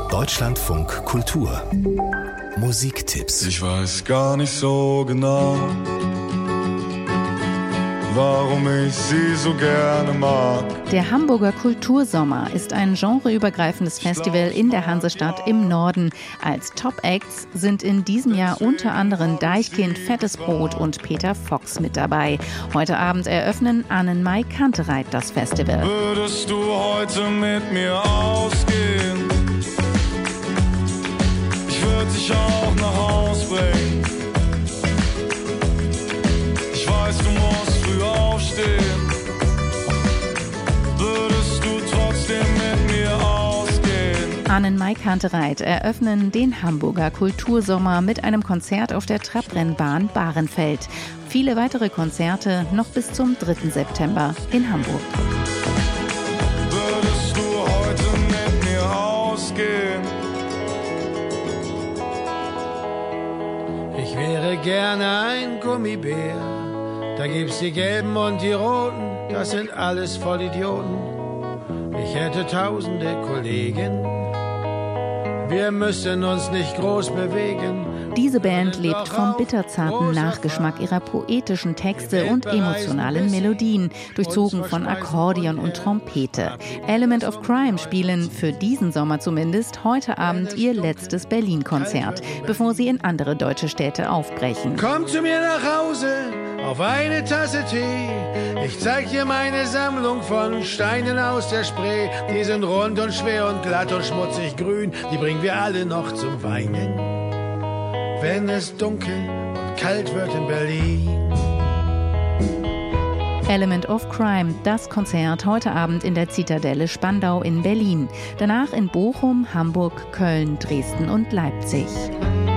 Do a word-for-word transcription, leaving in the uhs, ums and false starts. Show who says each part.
Speaker 1: Deutschlandfunk Kultur Musiktipps.
Speaker 2: Ich weiß gar nicht so genau, warum ich sie so gerne mag.
Speaker 3: Der Hamburger Kultursommer ist ein genreübergreifendes Festival in der Hansestadt im Norden. Als Top-Acts sind in diesem Jahr unter anderem Deichkind, Fettes Brot und Peter Fox mit dabei. Heute Abend eröffnen Annenmai Kantereit das Festival.
Speaker 2: Würdest du heute mit mir ausgehen? Ich würde dich auch nach Haus bringen. Ich weiß, du musst früh aufstehen. Würdest du trotzdem mit mir ausgehen?
Speaker 3: Annenmai Kantereit eröffnen den Hamburger Kultursommer mit einem Konzert auf der Trabrennbahn Bahrenfeld. Viele weitere Konzerte noch bis zum dritten September in Hamburg.
Speaker 2: Würdest du heute mit mir ausgehen?
Speaker 4: Ich wäre gerne ein Gummibär. Da gibt's die Gelben und die Roten, das sind alles Vollidioten. Ich hätte tausende Kollegen, wir müssen uns nicht groß bewegen.
Speaker 3: Diese Band lebt vom bitterzarten Nachgeschmack ihrer poetischen Texte und emotionalen Melodien, durchzogen von Akkordeon und Trompete. Element of Crime spielen, für diesen Sommer zumindest, heute Abend ihr letztes Berlin-Konzert, bevor sie in andere deutsche Städte aufbrechen.
Speaker 4: Komm zu mir nach Hause, auf eine Tasse Tee. Ich zeig dir meine Sammlung von Steinen aus der Spree. Die sind rund und schwer und glatt und schmutzig grün. Die bringen wir alle noch zum Weinen, wenn es dunkel und kalt wird in Berlin.
Speaker 3: Element of Crime, das Konzert heute Abend in der Zitadelle Spandau in Berlin. Danach in Bochum, Hamburg, Köln, Dresden und Leipzig.